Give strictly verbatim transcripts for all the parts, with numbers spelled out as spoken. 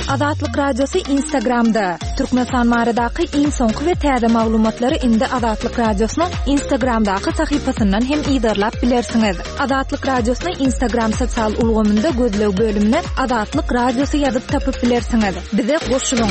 Azatlyk Radiosu Instagramda. Türkmenistan maradaky iň soňky we täze maglumatlary indi Azatlyk Radiosynyň Instagramdaky sahypasyndan hem ýydarlap bilersiňiz. Azatlyk Radiosynyň Instagram sosial ulgamynda gözlew bölümine Azatlyk Radiosu ýazyp tapyp bilersiňiz. Bize goşulyň.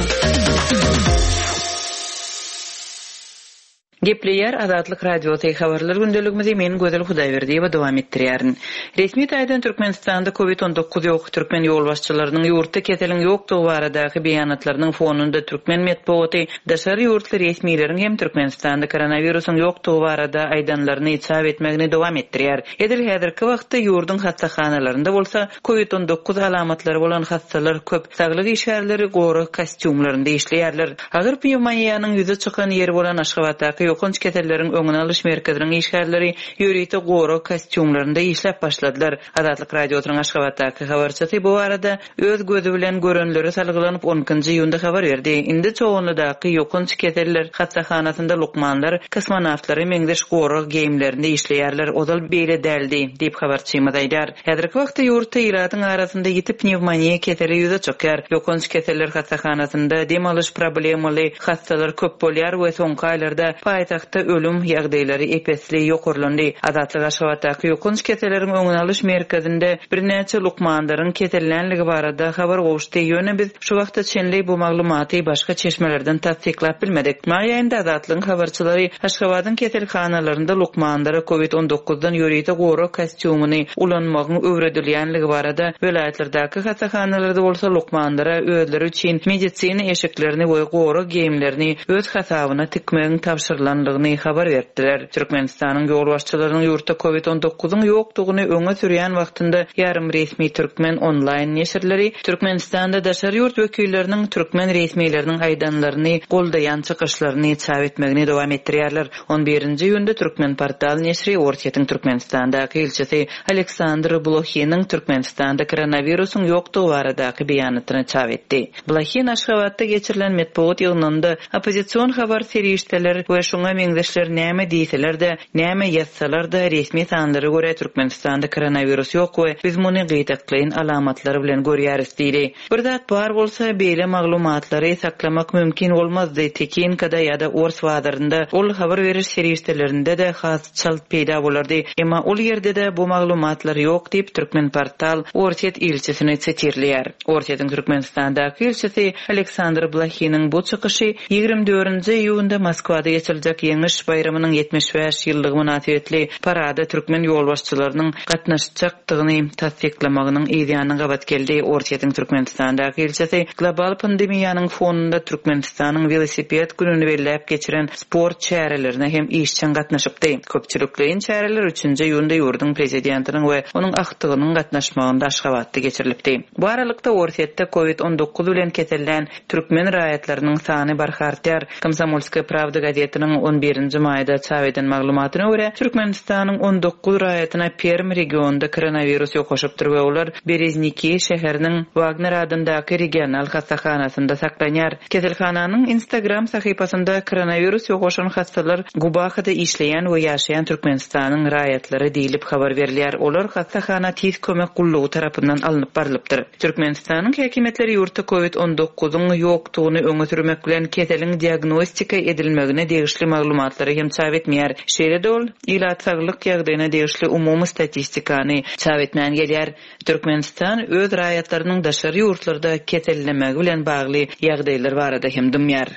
Gepleyer Azatlyk Radiosu habarlar gündeligimizi men Gözel Hudaýberdi we dowam etdirýärin. Resmi taýdan Türkmenistanda covid on dokuz ýok, türkmen ýolbaşçylarynyň ýurtda keteliň ýokdugy baradaky beýanatlarynyň fonunda türkmen medeniýeti, daşary ýurtly resmiýetlerin hem Türkmenistanda koronawirusyň ýokdugy barada aýdanlaryny içap etmegini dowam etdirýär. Edil häzirki wagtda ýurdun hastaxanalarynda bolsa covid on dokuz alamatlary bolan hastalar köp. Saglyk işgärleri gory kostyumlarynda işleýärler. Agyr pneumoniyanyň ýüze çykan ýeri bolan Aşgabatdaky ýokunç ketellerin öňüne alyş merkeziniň işgärleri ýörüýte gory kostyumlarynda işläp başladylar. Azatlyk Radiosynyň Aşgabatdaky habarçysy bu arada öz gözü bilen görenleri salgylanyp onunçy ýylda habar berdi. Indi çoğunludaky ýokunç keteller hastaxanasynda lukmanlar, kosmonawtlar meňdeş gory geyimlerinde işleýärler. Odal beýle däldi diýip habarçymyz aýdar. Häzirki wagtda ýurtda ýylatyň arasynda ýetip pneumoniýa keteli ýüze çöker. Ýokunç keteller hastaxanasynda dem alyş problemaly hastalar köp bolýar we soňky aýlarda paýtagtda ölüm ýagdaýlary epesli ýokurlandy. Azatlyk Aşgabatdaky ýokunç keteleriň öňüne alyş merkezinde bir näçe lukmanlaryň ketellenligi barada habar gowuşdy. Ýöne biz şu wagtda çenli bu maglumaty başga çeşmelerden tasdiklap bilmedik. Maýaýynda Azatlyk habarçylary Aşgabatyň ketelxanalarynda lukmanlara covid on dokuzdan ýörüýte gory kostyumyny ulanmagyň öwredilýänligi barada welaýatlardaky hastaxanalarda bolsa lukmanlara özleri üçin medisina eşiklerini we gory geyimlerini öz hasabyna tikmegiň tapşyrylandygyny habar berdiler. Türkmenistanyň ýolbaşçylarynyň ýurtda covid on dokuzyň ýokdugyny öňe sürýän wagtynda ýarym resmi türkmen online neşirleri Türkmenistanda daşary ýurt wekilleriniň türkmen resmiýetleriniň aýdanlaryny goldaýan çykyşlaryny çap etmegini dowam etdirýärler. on birinji ýünde türkmen portal neşri Ortiýetiň Türkmenistandaky elçisi Aleksandr Blokhinin Türkmenistanda koronawirusyň ýokdugy baradaky beýanatyny çap etdi. Blokhin Aşgabatda geçirilen medeniýet ýygnynda opozisiýon habar serişdeler we şoňa meňzeşler näme diýseler-de, näme ýetseler-de resmi sanlary görä Türkmenistanda koronawirus ýok we biz muny gyýdaklaýan alamatlary bilen görýäris diýdi. Bir zat bar bolsa beýle maglumatlary saklamak mümkin bolmazdy. Tekin kada ýa-da Ors wagtlarynda ol habar beriş serişdelerinde de has çalt peýda bolardy. Emma ol ýerde de bu maglumatlar ýok diýip türkmen portal Ortiýet elçisini çetirlýär. Ortiýetiň Türkmenistandaky elçisi Aleksandr Blokhinin bu çykyşy ýygrimi dördünji iýunda Moskwada geçirijek ýeňiş bayramynyň ýetmiş beş ýyllygy münasibetli parada türkmen ýolbaşçylarynyň gatnaşjakdygyny tasdiklamagynyň ýa-da gabat geldi. Ortiýetiň Türkmenistandaky elçisi global pandemiýanyň fonunda Türkmenistanyň velosiped gününi belläp geçiren sport çärelerine hem işçen gatnaşypdy. Köpçüliklerin çäreler üçinji ýylda ýurdun prezidentiniň we onuň aktygynyň gatnaşmagynda Aşgabatda geçirilipdi. Bu aralykda Ortiýetde covid on dokuz bilen ketellen türkmen raýatlarynyň sany barhartýar. Komsomolskaya Pravda gazetiniň on birinji maýda çap eden maglumatyna görä Türkmenistanyň on dokuz raýatyna Perm regionunda koronawirus ýokaşypdyr we olar Berezniki şäheriniň Wagner adyndaky regional hastaxanasynda saklanýar. Keselhananyň Instagram sahypasynda koronawirus ýokaşan hastalar Gubahada işleýän we ýaşaýan Türkmenistanyň raýatlary diýilip habar berilýär. Olar hastaxana tiz kömek gullugy tarapyndan alınıp barilypdyr. Türkmenistanyň häkimetleri ýurtda covid on dokuzyň ýokdugyny öňe sürmek bilen keteliň diagnostika edilmegine degişli maglumatlary hem çap etmeýär. Şeýle ol ýylat saglyk ýagdaýyna degişli umumy statistikany çap etmän gelýär. Türkmenistan öz raýatlarynyň daşary ýurtlarda ketellemegi bilen bagly ýagdaýlar barada hem dümýär.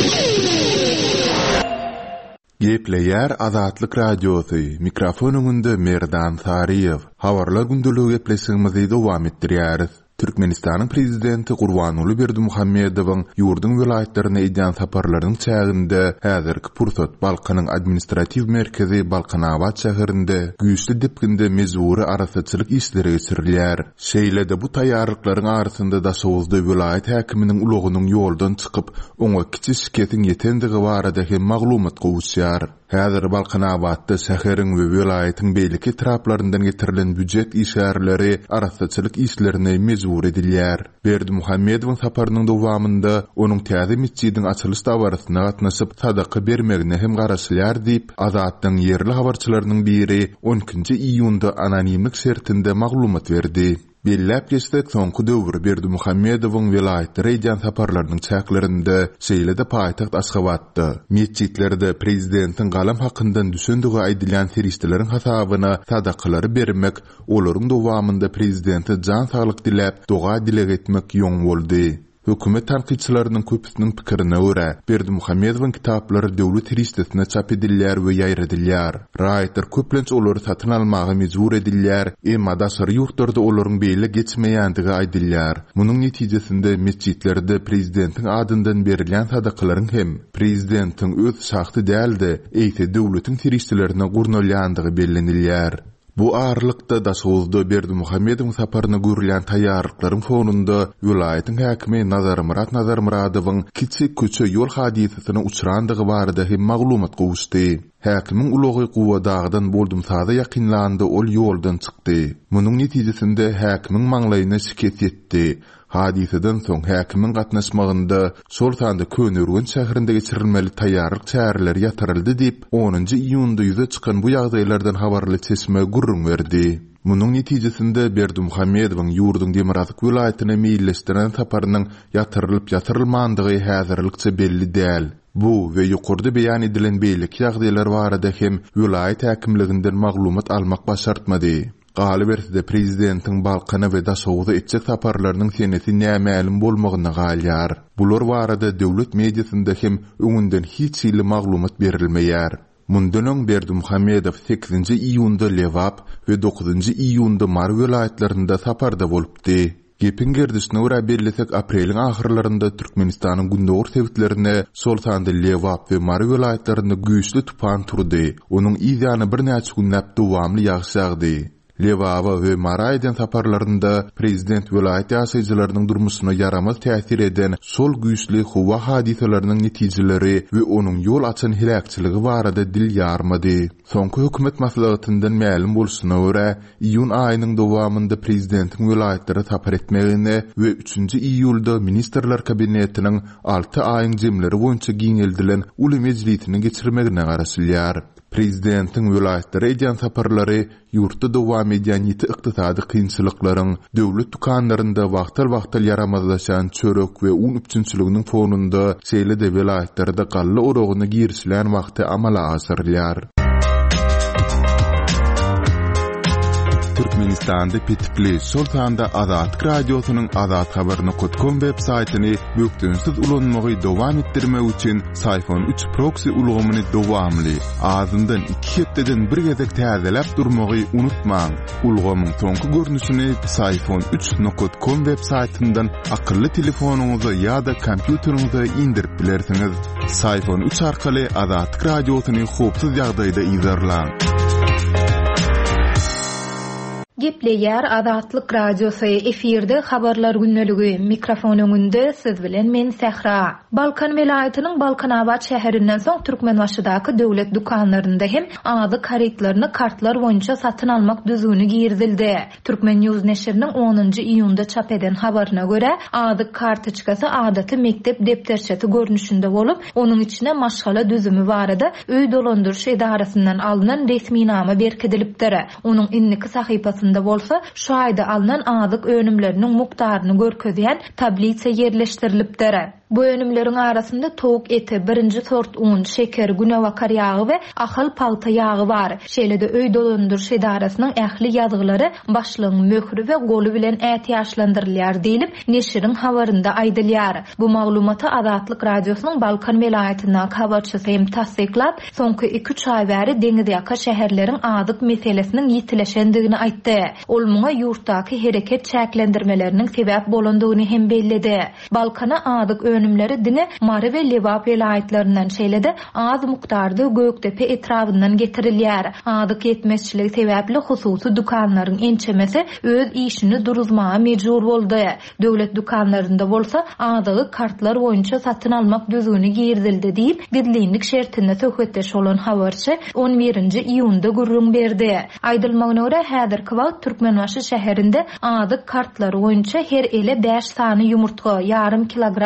Gepleyer Azatlyk Radiosu mikrofon öňünde Merdan Sariýew. Habarlar gündeligi gepleşigimizi dowam etdirýäris. Türkmenistanyň prezidenti Gurbanuly Berdimuhammedowyň ýurdun welaýatlaryna edýän saparlarynyň çäginde häzirki pursat Balkanyň administrativ merkezi Balkanawat şäherinde güýçli dipginde mezuri arasaçylyk işleri geçirilýär. Şeýle-de bu taýýarlyklaryň arasynda da sowuzda welaýat häkiminiň ulogynyň ýoldan çykyp oňa kiçik şikayetiň ýetendigi barada hem maglumat gowuşýar. Häzir Balkanawatda şäheriň we welaýatyň beýleki taraplaryndan getirilen büdjet işgärleri arasaçylyk işlerini mezur edilýär. Berdimuhammedowyň saparynyň dowamynda onuň täze mescidiň açylış dawaryna gatnaşyp sadaqa bermegine hem garaşylýar diýip Azatyň ýerli habarçylarynyň biri on ikinji iýunda anonimlik şertinde maglumat berdi. Bellep geçsek soňky döwür Berdimuhammedowyň vilayatlary eýän saparlarynyň çäklerinde şeýlede paýtaxt Aşgabatda mescitlerde prezidentiň galam hakyndan düşündügi aýdylan ferişteleriň hasabyna sadakalary bermek, olaryň dowamında prezidenti jan saglyk dilep doga dileg etmek ýoň boldy. Hökümet tanqidçilerinin köpüsünün pikirine göre Berdimuhammedowyň kitaplary döwlet ristesine çap edilýär we ýaýradylýar. Raýatlar köplenç olary satyn almagy mejbur edilýär, emma daşary ýurtlarda olaryň beýle geçmeýändigi aýdylýar. Munyň netijesinde mescitlerde prezidentiň adyndan berilýän sadakalaryň hem prezidentiň öz şahsy däldi, eýse döwletiň feriştelerine gurnalýandygy bellenilýär. Bu ağırlıkta da sozda Berdimuhammedowyň saparyna görülen taýýarlyklaryň fonunda vilayatyň häkimi Nazar Murat Nazar Muradowyň kiçik köçe ýol hadisasyna uçrandygy barada hem maglumat gowuşdy. Häkimiň ulogy guwa dağdan boldum sada ýakynlandy, ol ýoldan çykdy. Munyň netijesinde häkimiň maňlaýyna şikayet etdi. Hadiseden soň häkimiň gatnaşmagynda şol sanda Könürgün şäherinde geçirilmeli taýýarlyk çäreleri ýatyryldy diýip onuncu iýunda ýüze çykan bu ýagdaýlardan habarly çeşme gurrun berdi. Munyň netijesinde Berdimuhammedowyň ýurdun Demirazyk vilayatyna meýilleşdiren saparynyň ýatyrylyp ýatyrylmandygy häzirlikçe belli däl. Bu we ýokurda beýan edilen beýlik ýagdaýlar barada hem vilayat häkimliginden maglumat almak başartmady. Galibertide prezidentiň Balkana we Daşowda etjek saparlarynyň senesi nämälim bolmagyna galýar. Bular barada döwlet mediasynda hem öňünden hiç ýyly maglumat berilmeýär. Mundan öň Berdimuhammedow sekizinci iýunda Lewap we dokuzuncu iýunda Mar vilayatlarynda saparda bolupdy. Gepin gerdisine göre bellisek aprelin ahırlarında Türkmenistanyň gündogur sebitlerine sol sanda Lewap we Mar vilayatlarynda güýçli tupan turdy. Onuň ýygyny bir näçe günläp dowamly ýagşagdy. Lewapa we Maraýdan saparlarynda prezident vilayat ýaşaýjylarynyň durmuşyna yaramaz täsir eden sol güýçli howa hadisalarynyň netijeleri we onuň ýol açan hilakçyligi barada dil ýarmady. Soňky hökümet maslahatyndan ma'lum bolşyna görä, iýun aýynyň dowamında prezidentiň vilayatlary sapar etmegine we üçünci iýulda ministrler kabinetiniň alty aýyň jemleri boýunça giňeldilen uly mejlisini geçirmegine garaşylýar. Prezidentiň vilayatlary eýän saparlary ýurtda dowam edýän ýiti ykdysady kynçylyklaryň, döwlet dukanlarynda wagtal-wagtal yaramazlaşan çörek we un üçinçiliginiň fonunda şeýle-de vilayatlarda galla orogyna girişilen wagty amala asyrlýar. Türkmenistanda pitipli Sultanda Azat Radiosynyň Azat habaryny kotkom web saýtyny bökdünsiz ulanmagy dowam etdirmek üçin Sayfon üç proxy ulgamyny dowamly azyndan iki hepdeden bir gezek täzelep durmagy unutmaň. Ulgamyň soňky görnüşini sayfon üç nokta com web saýtyndan akylly telefonuňyza ýa-da kompýuteriňize indirip bilersiňiz. Sayfon üç arkaly Azat Radiosyny hopsuz ýagdaýda izlerläň. Gepleýär Azatlyk Radiosy efirde habarlar günneligi mikrofon öňünde siz bilen men Sehra. Balkan vilayatynyň Balkanabad şäherinden soň Türkmenbaşydaky döwlet dukanlarynda hem azyk haritlaryny kartlar boýunça satyn almak düzüni girdildi. Türkmen News neşriniň onuncu iýunda çap eden habaryna görä, azyk kartoçkasy adaty mektep depterçeti görnüşinde bolup, onuň içine maşgala düzümi barada öý dolandyryş edarasyndan alynan resmi nama berkidilipdir. Onuň inniki sahypasy bolsa şu ayda alınan azyk önümlerinin mukdaryny görkezýän tabliça yerleşdirilipdir. Bu önümlerin arasında tavuk eti, birinci sort un, şeker, günewakar ýagy we ahal palta ýagy bar. Şeýle-de öý dolandyryş edarasynyň ähli ýazgylary başlygyň möhri we goly bilen äti ýaşlandyrylýar diýilip neşriň habarynda aýdylýar. Bu maglumata Azatlyk Radiosynyň Balkan vilayatyndan habarçysy hem tasdiklap, soňky iki üç ay bäri deňiz ýaka şäherleriň azyk meselesiniň ýitileşendigini aýtdy. Ol muňa ýurtdaky hereket çäklendirmeleriniň sebäp bolandygyny hem bellidi. Balkana azyk önümleri dine Mari we Lewap vilayatlaryndan şeýle-de az mukdarda Göktepe etrafyndan getirilýär. Azyk yetmezçiligi sebäpli hususy dukanlaryň ençemesi öz işini duruzmaga mejbur boldy. Döwlet dukanlarynda bolsa azyk kartlar boýunça satyn almak düzüni girdildi diýip gidlinlik şertinde söhbetdeş bolan habarçy on birinci iýunda gurrun berdi. Aýdylmagyna görä häzirki wagt Türkmenbaşy şäherinde azyk kartlar boýunça her ele beş sany ýumurtga, ýarym kilogram şeker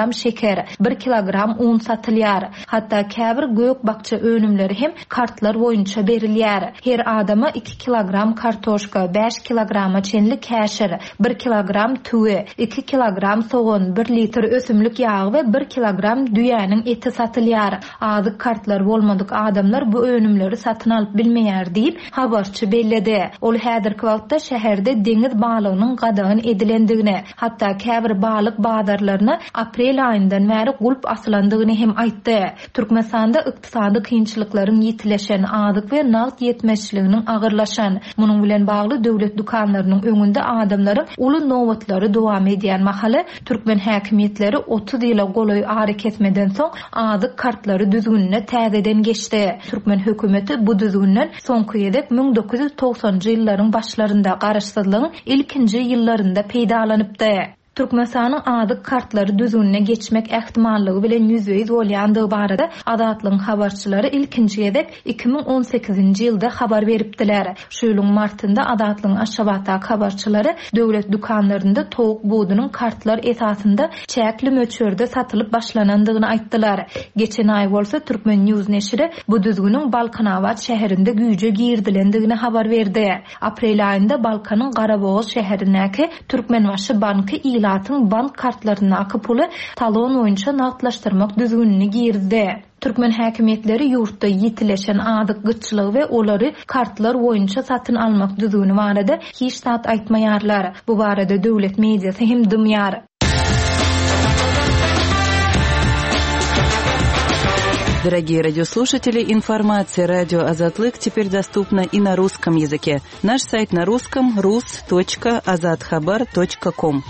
şeker, bir kilogram un satylýar. Hatda käbir gök bakça önümleri hem kartlar boýunça berilýär. Her adama iki kilogram kartoşka, beş kilograma çenli käşir, bir kilogram tüwe, iki kilogram soğan, bir litr ösümlük ýagy we bir kilogram düýäniň eti satylýar. Azyk kartlar bolmadyk adamlar bu önümleri satyn alyp bilmeýär diýip habarçy belledi. Ol häzirki wagtda şäherde deňiz balygynyň gadagyn edilendigini, hatda käbir balyk bazarlaryna aprel aýyndan bäri gulp aslandygyny hem aýtdy. Türkmenistanda ykdysady kynçylyklaryň ýitileşen, azyk we nagt ýetmezçiliginiň agyrlaşan, munyň bilen bagly döwlet dukanlarynyň öňünde adamlaryň uly nowatlary dowam edýän mahaly türkmen häkimetleri otuz ýyla goloý hareket etmeden soň azyk kartlary düzgünine täzeden geçdi. Türkmen hökümeti bu düzgünden soňky ýedek bin dokuz ýüz togsanjy ýyllaryň başlarynda garaşsyzlygyň ilkinji ýyllarynda peýdalanypdy. Türkmenistanyň azyk kartlary düzgünine geçmek ähtimallygy bilen ýüzüýiz bolýandygy barada Adatlyň habarçylary ilkinji ýedek iki bin on sekizinji ýylda habar beripdiler. Şu ýylyň martynda Adatlyň Aşgabat habarçylary döwlet dukanlarynda towuk buğdunyň kartlar esasynda çäkli möçörde satylyp başlanandygyny aýtdylar. Geçen aý bolsa Türkmen News neşri bu düzgüniň Balkanawat şäherinde güýje girdilendigini habar berdi. Aprel aýynda Balkanyň Garaboğaz şäherindäki Türkmenbaşy banky Latyn bank kartlaryna puly talon boýunça nagtlaşdyrmak düzgünini girdi. Türkmen häkimetleri ýurtda ýitileşen azyk gyçylygy we olary kartlar boýunça satyn almak düzgüni barada hiç zat aýtmaýarlar. Bu barada döwlet mediýasy hem dymýar. Дорогие радиослушатели, информация «Радио Азатлык» теперь доступна и на русском языке. Наш сайт на русском — рус точка азатхабар точка ком.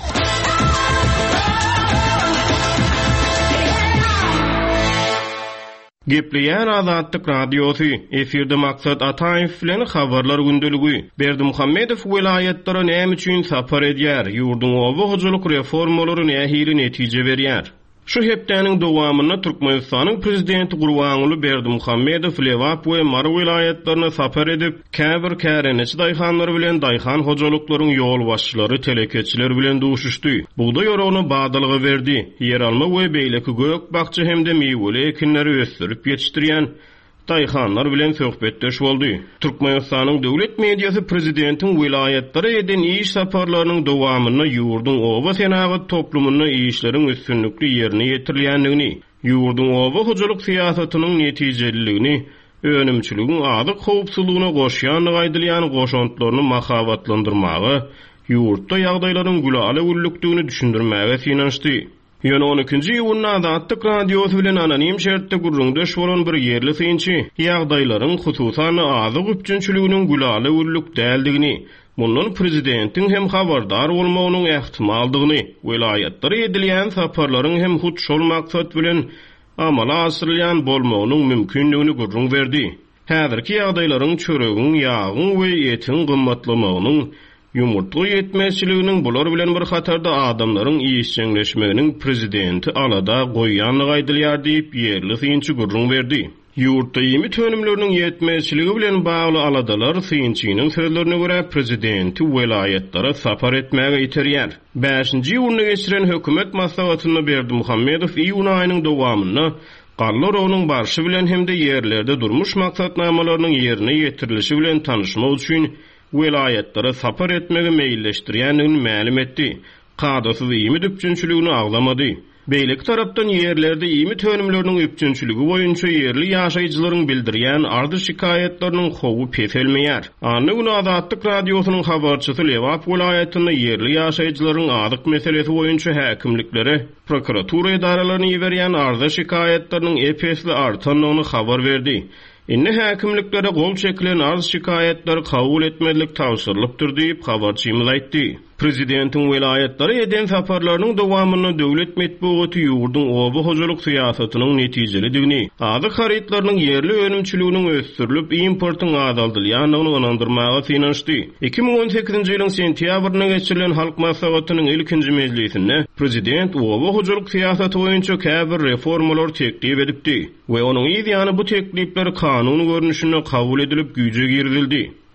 Gepleýän Azatlyk radiosy, efirde maksat Ataýew bilen habarlar gündeligi. Berdimuhammedow welaýatlary näme üçin sapar edýär? Ýurduň owa hojalyk reformalary nähili netije berýär? Şu hepdäniň dowamyna Türkmenistanyň prezidenti Gurbanuly Berdimuhammedow Lewap we Mar welaýatlaryna sapar edip, käbir kärençi daýhanlary bilen daýhan hojalyklaryň ýol başçylary, telekeçiler bilen duşuşdy. Buğda ýorogyny badalyga berdi. Ýeralma we beýleki gök bakça hemde meýweli ekinleri ösdürip ýetişdirýän daýhanlar bilen söhbetdeş boldy. Türkmenistanyň döwlet mediýasy prezidentiň welaýatlary eden iş saparlarynyň dowamyna ýurduň oba senagy toplumyna işleriň üstünlükli ýerine ýetirilýändigini, ýurduň oba hojalyk siýasatynyň netijeligini, önümçiligiň azyk howpsuzlygyna goşýanlygy aýdylýan goşantlaryny mahabatlandyrmagy, ýurtda ýagdaýlaryň gulaly ullukdygyny düşündirmäge sinançdy. Ýöne on ikinji ýylyň Adatlyk radiosy bilen anonim şertde gurrundaş bolan bir ýerli synçy ýagdaýlaryň hususan azyk üçünçiliginiň gulaly ulluk däldigini, mundan prezidentiň hem habardar bolmagynyň ähtimaldygyny, welaýatlary edilýän saparlaryň hem hut şol maksat bilen amala asyrylýan bolmagynyň mümkinligini gurrun berdi. Häzirki ýagdaýlaryň çöregiň, ýagyň we etiň gymmatlamagynyň Yumurtly yetmezçiliginiň bular bilen bir hatarda adamlaryň işçileşmeginiň prezidenti alada goýanlygy aýdylýar diýip ýerli synçy gurrun berdi. Ýurtda ýemy tönümleriniň yetmezçiligi bilen bagly aladalar synçynyň sözlerine görä prezidenti welaýatlary sapar etmäge ýetirýär. beşinji ýylyny geçiren hökümet maslahatyny Berdimuhammedow iýun aýynyň dowamyna Gallar onuň barşy bilen hemde ýerlerde durmuş maksatnamalarynyň ýerine ýetirilişi bilen tanışmak üçin welaýatlary sapar etmege meýilleşdirýändigini ma'lum etdi. Qadasyz ýemy düpçünçiligini aglamady. Beýlik tarapdan ýerlerde ýemy tönümleriniň üpçünçiligi boýunça ýerli ýaşaýjylaryň bildirýän ardy şikayetleriniň howy peselmeýär. Anyň Adatlyk radiosynyň habarçysy Lewap welaýatyny ýerli ýaşaýjylaryň adyk meselesi boýunça häkimliklere, prokuratura edaralaryny ýeberýän ardy şikayetleriniň epesli artanlygyny habar berdi. Inne häkimliklere gol çekilen arz şikayetleri kabul etmedilik tavsiýelypdyr diýip habarçymyz aýtdy. Prezidentiň welaýatlary eden saparlarynyň dowamyny döwlet medeniýeti ýurduň oba hojalyk siýasatynyň netijeligini, azyk haritlarynyň ýerli önümçiliginiň ösdürilip importyň azaldylýanyny onandyrmaga synançdy. iki bin on sekizinji ýylyň sentýabryna geçirilen halk maslahatynyň ilkinji mejlisinde prezident oba hojalyk siýasaty boýunça käbir reformalar teklip edipdi we onuň ýa-ni bu teklipler kanun görnüşinde kabul edilip güýje girildi.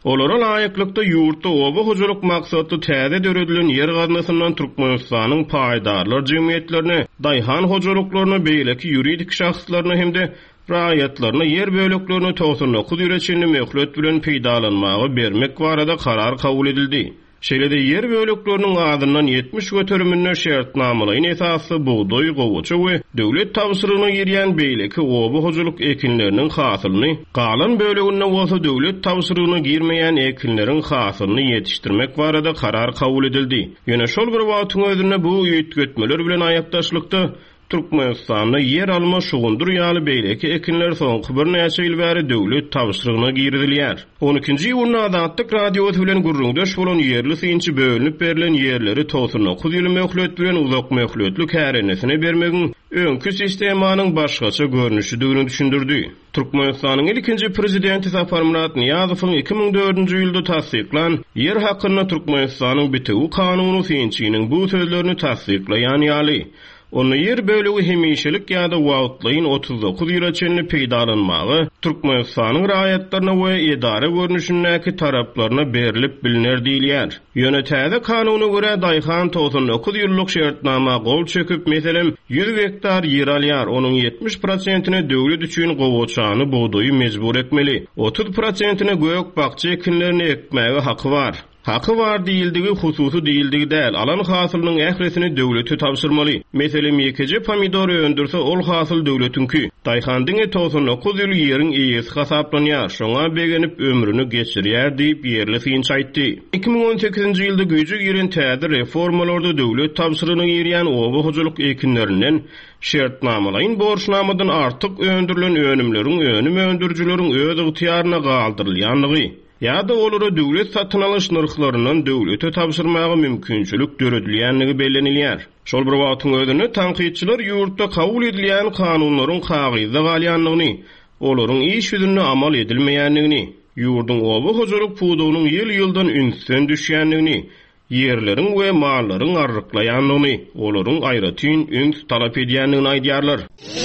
Olara laýyklykda ýurtda oba hojuluk maksatly täze döredilen yer gaznasyndan Türkmenistanyň paýdarlar jemgyýetlerini, daýhan hojuluklaryny, beýleki ýuridik şahslaryny hemde raýatlaryna yer böleklerini tosunly kudyreçini möhlet bilen peýdalanmagy bermek barada karar kabul edildi. Şeýlede yer bölekleriniň adyndan yetmiş göteriminden şertnamalaryň esasy buğdoý, gowaça we döwlet tabşyrygyna girýän beýleki oba hojuluk ekinleriniň hasylyny, galan böleginden bolsa döwlet tabşyrygyna girmeýän ekinleriň hasylyny ýetişdirmek barada karar kabul edildi. Ýöne şol bir wagtyň özünde bu ýetgetmeler bilen aýapdaşlykda Türkmenistanyň yer alma şugundur ýaly beýleki ekinler soňky bir näçe ýyl bäri döwlet tabşyrygyna girilýär. on ikinji ýylda Adatlyk radiosu bilen gurrundaş bolan ýerli synçy bölünip berilen ýerleri tosuny kudyly möhlet bilen uzak möhletlik härenesine bermegiň öňkü sistemanyň başgaça görnüşdigini düşündirdi. Türkmenistanyň ilkinji prezidenti Saparmurat Niyazowyň iki ming dördünji ýylda tasdiklan yer hakyna Türkmenistanyň bitiw kanuny synçynyň bu sözlerini tasdiklaýan ýaly onu yer bölegi hemişelik ýa-da wagtlaýyn otuz dokuz ýyla çenli peýdalanmagy Türkmenistanyň raýatlaryna we edara görnüşindäki taraplaryna berilip biliner diýilýär. Ýöne täze kanuny görä daýhan tosan dokuz ýyllyk şertnama gol çöküp meselem yüz hektar yer alýar, onuň yetmiş prosentini döwlet üçin gowaçany buğdoýy mejbur etmeli. otuz prosentini gök bakça ekinlerini ekmäge haky var. Haky var diýildigi hususy diýildigi däl. Alan hasylynyň ähresini döwleti tapşyrmaly. Meselem ýekeje pomidor öndürse ol hasyl döwletinki. Daýhandyň tosan dokuz ýyl ýeriň eýesi hasaplanýar. Şoňa begenip ömrüni geçirýär diýip ýerli synç aýtdy. iki ming on sekizinji ýylda güýje giren täze reformalarda döwlet tapşyrygyna girýän oba hojuluk ekinlerinden şertnamalaryň borçnamadan artyk öndürilen önümleriň önüm öndürjüleriň öz ygtyýaryna galdyrylýanlygy ýa-da olary döwlet satyn alyş narhlarynyň döwlete tapşyrmagy mümkinçilik döredilýänligi bellenilýär. Şol bir wagtyň özünde tanqidçiler ýurtda kabul edilýän kanunlaryň hagyza galýanlygyny, olaryň iş ýüzünde amal edilmeýänligini, ýurdun oba hojuluk pudugynyň ýyl-ýyldan ünsden düşýänligini, yerleriň we mallaryň arryklaýanlygyny, olaryň aýratyn üns talap edýänligini aýdýarlar.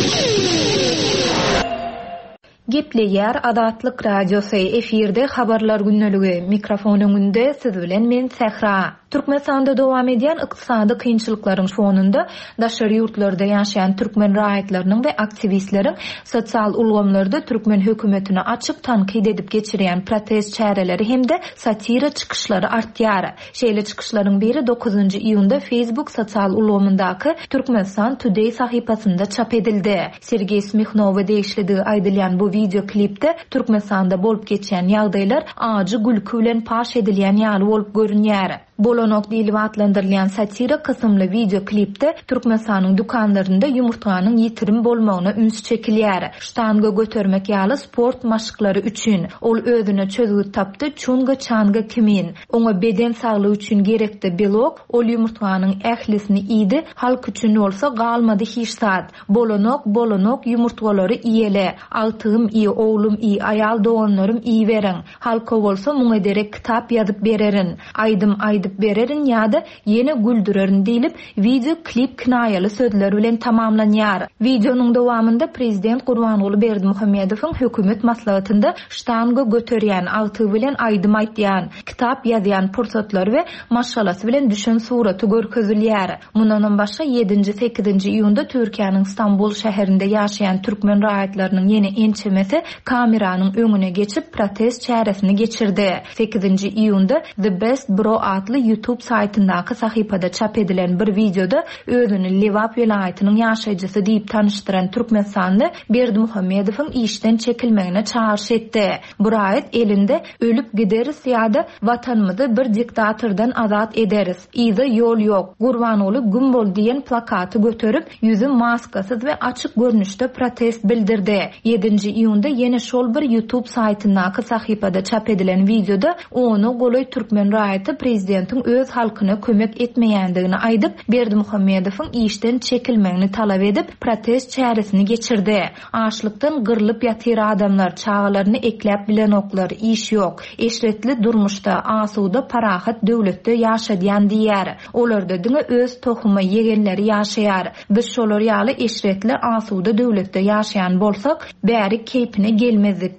Gepleýär Adatlyk radiosu efirde habarlar günneligi. Mikrofonyňynda siz bilen men Sehra. Türkmenistanda dowam edýän ykdysady kynçylyklaryň fonunda daşary ýurtlarda ýaşaýan türkmen raýatlarynyň we aktivistleriň sosial ulgamlarda türkmen hökümetini açyk tanqid edip geçirýän protest çäreleri hemde satira çykyşlary artýar. Şeýle çykyşlaryň biri dokuzunji iýunda Facebook sosial ulgamyndaky Türkmenistan Today sahypasynda çap edildi. Sergey Smikhnov deýişligi aýdylýan bu video klipde Türkmenistanda bolup geçýän ýagdaýlar ajy gülkü bilen paş edilýän ýaly bolup görünýär. Bolonok diýilip atlandyrylýan satira kysymly video klipde Türkmenistanyň dukanlarynda ýumurtanyň ýitirim bolmagyna üns çekilýär. Ştanga götermek ýaly sport maşyklary üçin ol özüne çözgüt tapdy. Çunga çanga kimin oňa beden saglygy üçin gerekli belok ol ýumurtanyň ählisini ýydy, halk üçin bolsa galmady hiç saat. Bolonok bolonok ýumurtgalary ýele, altygym iyi, oğlum iyi, ayal doğanlarım iyi verin. Halka bolsa muňa ederek kitap ýazyp bererin. Aýdym aýdyp bererin ýa-da ýene güldürerin diýilip video klip kinayaly sözler bilen tamamlanýar. Videonyň dowamında prezident Gurbanuly Berdimuhammedowyň hökümet maslahatynda ştanga göterýän, alty bilen aýdym aýtýan, kitap ýazýan pursatlar we maşgalasy bilen düşen suraty görkezilýär. Mundan başga yedinji sekizinji iýunda Türkiýanyň Istanbul şäherinde ýaşaýan türkmen raýatlarynyň ýene ençemesi kameranyň öňüne geçip protest çäresini geçirdi. sekizinji iýunda The Best Bro adly YouTube saytyndaky sahypada çap edilen bir videoda özüni Lewap welaýatynyň ýaşaýjysy diýip tanıştyran Türkmenistanly Berdimuhammedowyň işden çekilmegine çağrış etdi. Bu raýat elinde ölüp gideriz ýa-da watanymyzy bir diktatordan azat ederiz. Ýa-da ýol ýok. Gurbanuly gün bol diýen plakaty göterip ýüzü maskasyz we açyk görnüşde protest bildirdi. yedinji iýunda ýene şol bir YouTube saytyndaky sahypada çap edilen videoda onu goly türkmen raýaty prezidentiň öz halkyna kömek etmeýändigini aýdyp Berdimuhammedowyň işden çekilmegini talap edip protest çäresini geçirdi. Açlykdan gyrlyp ýatyr adamlar, çağalaryny ekläp bilen oklar, iş ýok. Eşretli durmuşda asuda parahat döwletde ýaşadýan diýär. Olarda diňe öz tohumy ýegenleri ýaşaýar. Biz şolar ýaly eşretli asuda döwletde ýaşaýan bolsak, bäri keypine gelmezdik diýip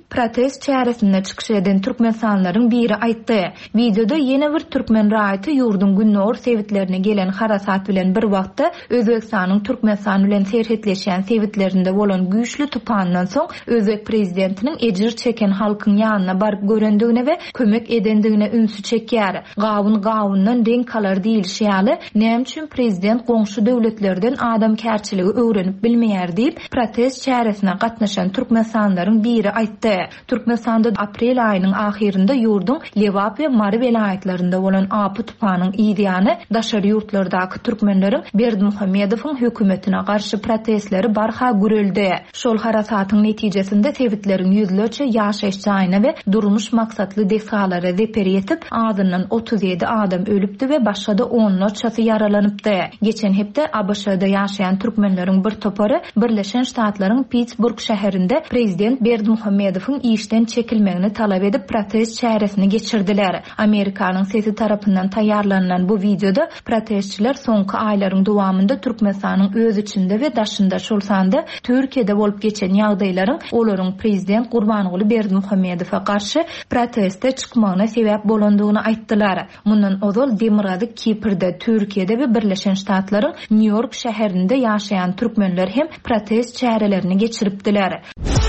protest çäresinde çykyş eden türkmensanlaryň biri aýtdy. Videoda ýene bir türkmen raýaty ýurdun günnor sevitlerine gelen harasat bilen bir wagtda Özbekistanyň Türkmenistan bilen serhetleşen sevitlerinde bolan güýçlü tupandan soň Özbek prezidentiniň ejir çeken halkyň ýanyna baryp görendigine we kömek edendigine ünsü çekýär. Gawun gawundan denk kalar diýilýär. Näme üçin prezident goňşy döwletlerden adam kärçiligi öwrenip bilmeýär diýip protest çäresine gatnaşan türkmensanlaryň biri aýtdy. Türkmenistanda aprel aýynyň ahirinde ýurdun Lewap we Mary welaýatlarynda bolan apy tupanyň ýygyany daşary ýurtlardaky türkmenleriň Berdimuhammedowyň hökümetine garşy protestleri barha güreldi. Şol harasatyň netijesinde sevitleriň ýüzlerçe ýaşaýyş jaýyna we durmuş maksatly desalary reper etip azyndan otuz ýedi adam ölüpdi we başga da onlarçasy yaralanypdy. Geçen hepde A B Ş'da ýaşaýan türkmenleriň bir topary Birleşen Ştatlaryň Pittsburgh şäherinde prezident Berdimuhammedowyň işden çekilmegini talap edip protest çäresini geçirdiler. Amerikanyň sesi tarapyndan taýýarlanan bu videoda protestçiler soňky aýlaryň dowamında Türkmenistanyň öz içinde we daşynda şol sanda Türkiýede bolup geçen ýagdaýlaryň olaryň prezident Gurbanguly Berdimuhammedowa garşy protestde çykmagyna sebäp bolandygyny aýtdylar. Mundan ozal Demirady Kiprde, Türkiýede we Birleşen Ştatlaryň New York şäherinde ýaşaýan türkmenler hem protest çärelerini geçiripdiler.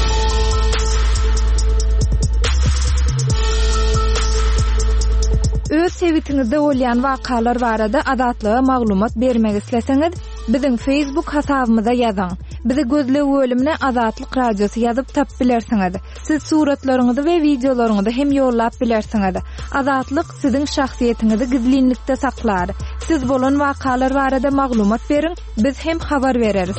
Öz sevitiňizde bolýan wakalar barada adatlyga maglumat bermek isleseňiz, biziň Facebook hasabymyza ýazyň. Bizi gözle bölümine Azatlyk Radiosu ýazyp tap bilersiňiz. Siz suratlaryňyzy we videolaryňyzy hem ýollap bilersiňiz. Azatlyk siziň şahsiýetiňizi gizlinlikde saklar. Siz bolan wakalar barada maglumat beriň, biz hem habar bereriz.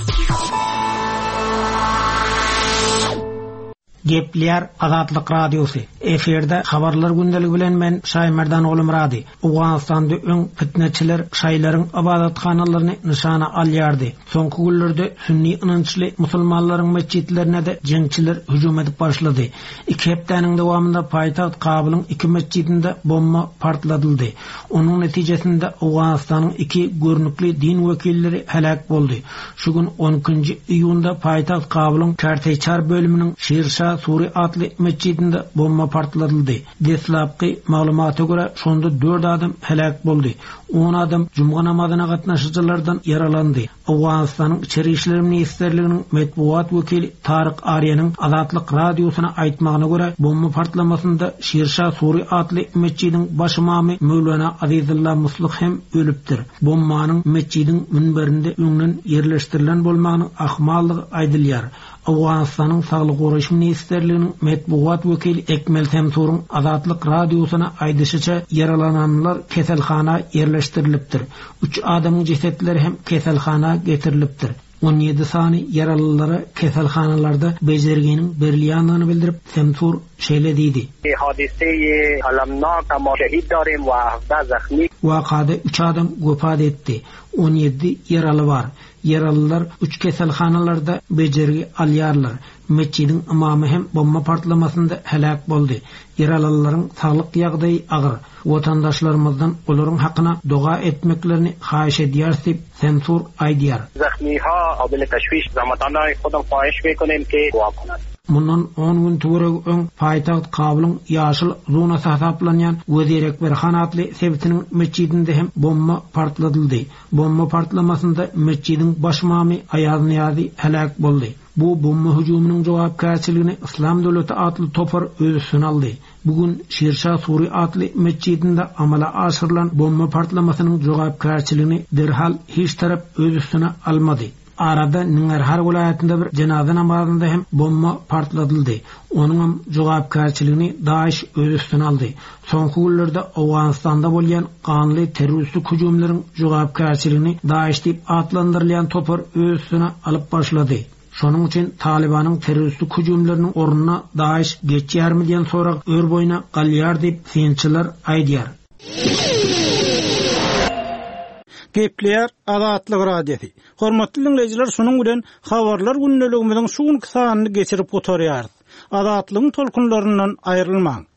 Gepler Azatlyk Radiosu. Eferde habarlar gündeligi bilen men Şaýmerdan Olumrady. Awganistanda öň fitneçiler şaýlaryň ibadathanalaryny nişana alýardy. Soňky günlerde sünni inançly musulmanlaryň mesjidlerine de jeňçiler hüjum edip başlady. iki hepdeniň dowamında paýtaht Kabylyň iki mesjidinde bomba partladyldy. Onuň netijesinde Awganistanyň iki görnükli din wekilleri helak boldy. Şu gün on ikinji iýunda paýtaht Kabylyň Kerteçar bölüminiň Şirşa Suri adly mesjidinde bomba partladyldy. Deslapky maglumata görä şonda dört adam helak boldy. on adam juma namazyna gatnaşyjylardan yaralandy. Awganistanyň içeri işler ministrliginiň medpuat wekili Taryk Aryanyň Azatlyk Radiosuna aýtmagyna görä bomba partlamasynda Şirşa Suri adly mesjidiň baş imamy Mevlana Azizullah Musluk hem ölüpdir. Bombanyň mesjidiň minberinde öňden yerleşdirilen bolmagyny ahmallygy aýdylýar. Awganistanyň Saglyk goraýş ministrliginiň medpuat wekili Ekmel Temsur'un Azatlyk Radiosuna aýdyşyça yaralananlar keselhana yerleşdirilipdir. üç adamyň jesetleri hem keselhana getirilipdir. on ýedi sany yaralılara keselhanalarda bezergeniň berilýanyny bildirip Temsur şeýle diýdi. Hadiseyi alamnak ama şehit darim we hafda zahmi. Wakada üç adam göpat etdi. on ýedi yaralı var. Yaralılar üç keselhanalarda bejergi alýarlar. Mesjidiň imamy hem bomba partlamasynda helak boldy. Yaralılaryň saglyk ýagdaýy agyr. Watandaşlarymyzdan olaryň hakyna doga etmeklerini haýyş edýär diýip Temsur aýdýar. Zahmiha abile teşviş zamanlarda xudam fahiş mekonem ki wakunat. Mundan on gün töwereg öň paýtaht Kabylyň ýaşyl zonasy hasaplanýan Wezir Ekberhan adly sebitiniň mesjidinde hem bomba partladyldy. Bomba partlamasynda mesjidiň baş imamy Ayaz Niyazi helak boldy. Bu bomba hüjumynyň jogapkärçiligini İslam döwleti adly topar öz üstüne aldy. Bugün Şirşa Suri adly mesjidinde amala aşyrylan bomba partlamasynyň jogapkärçiligini derhal hiç tarap öz üstüne almady. Arada Nıngarhar vilayetinde bir cenaze namazında hem bomba partladyldy. Onun jogapkärçiligini Daesh öz üstüne aldy. Soňky günlerde Awganistanda bolýan kanly terroristlik hüjumlaryň jogapkärçiligini Daesh diýip adlandyrylýan topar öz üstüne alyp başlady. Şonuň üçin Talibanyň terroristlik hüjumlarynyň ornuna Daesh geçýärmi diýen sorak ör boýuna galýar diýip synçylar aýdýar. Gepler Azatlyk Radiosu. Hormatly dinleyijiler, şonuň bilen habarlar gündeligimiziň şu günkü sanyny geçirip oturýarys. Azatlygyň tolkunlaryndan aýrylmaň.